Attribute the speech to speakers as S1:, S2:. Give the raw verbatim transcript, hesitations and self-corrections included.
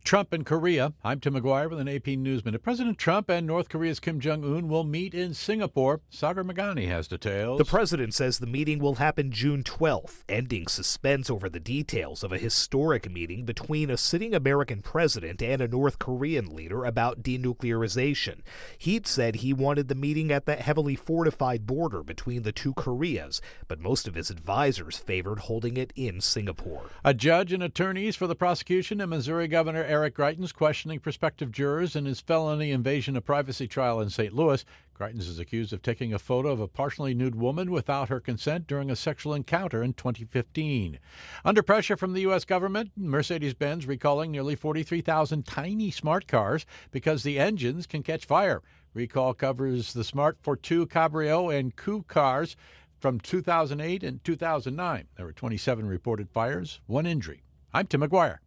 S1: Trump and Korea. I'm Tim McGuire with an A P News Minute. President Trump and North Korea's Kim Jong-un will meet in Singapore. Sagar Magani has details.
S2: The president says the meeting will happen June twelfth, ending suspense over the details of a historic meeting between a sitting American president and a North Korean leader about denuclearization. He'd said he wanted the meeting at the heavily fortified border between the two Koreas, but most of his advisors favored holding it in Singapore.
S1: A judge and attorneys for the prosecution and Missouri Governor Eric Greitens questioning prospective jurors in his felony invasion of privacy trial in Saint Louis. Greitens is accused of taking a photo of a partially nude woman without her consent during a sexual encounter in twenty fifteen. Under pressure from the U S government, Mercedes-Benz recalling nearly forty-three thousand tiny smart cars because the engines can catch fire. Recall covers the Smart Fortwo Cabrio and Coupe cars from two thousand eight and two thousand nine. There were twenty-seven reported fires, one injury. I'm Tim McGuire.